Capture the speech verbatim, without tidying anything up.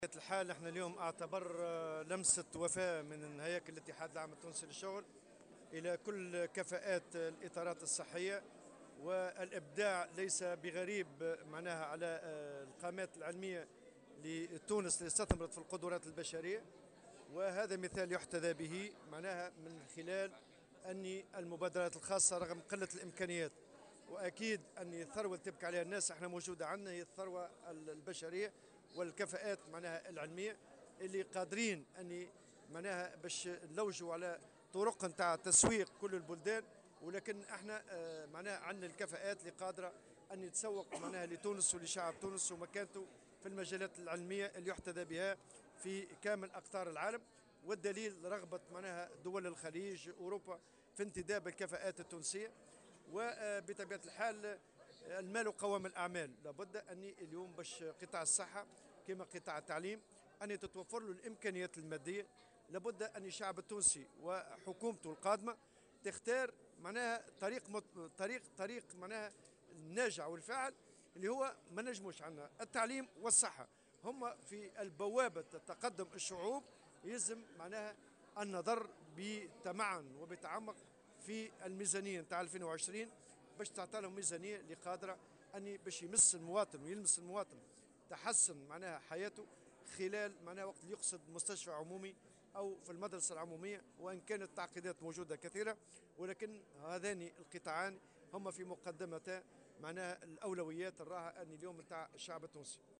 الحال احنا اليوم اعتبر آه، لمسة وفاة من هياكل الاتحاد العام التونسي للشغل إلى كل كفاءات الإطارات الصحية، والإبداع ليس بغريب آه، معناها على آه، القامات العلمية لتونس اللي استثمرت في القدرات البشرية. وهذا مثال يحتذى به معناها من خلال أن المبادرات الخاصة رغم قلة الإمكانيات، واكيد ان الثروه اللي تبكي عليها الناس احنا موجوده عندنا هي الثروه البشريه والكفاءات معناها العلميه اللي قادرين اني معناها باش نلوجوا على طرق نتاع تسويق كل البلدان. ولكن احنا آه، معناها عندنا الكفاءات اللي قادره ان تسوق معناها لتونس ولشعب تونس ومكانته في المجالات العلميه اللي يحتذى بها في كامل اقطار العالم. والدليل رغبه معناها دول الخليج اوروبا في انتداب الكفاءات التونسيه. وبطبيعه الحال المال قوام الاعمال، لابد ان اليوم باش قطاع الصحه كما قطاع التعليم ان تتوفر له الامكانيات الماديه، لابد ان الشعب التونسي وحكومته القادمه تختار معناها طريق مت... طريق طريق معناها الناجع والفاعل، اللي هو ما نجموش عندنا التعليم والصحه هما في البوابه تقدم الشعوب. يلزم معناها النظر بتمعن وبتعمق في الميزانيه نتاع ألفين وعشرين باش تعطى لهم ميزانيه اللي قادره اني باش يمس المواطن ويلمس المواطن تحسن معناها حياته خلال معناها وقت اللي يقصد مستشفى عمومي او في المدرسه العموميه. وان كانت التعقيدات موجوده كثيره، ولكن هذان القطاعان هما في مقدمه معناها الاولويات الراهه ان اليوم نتاع الشعب التونسي.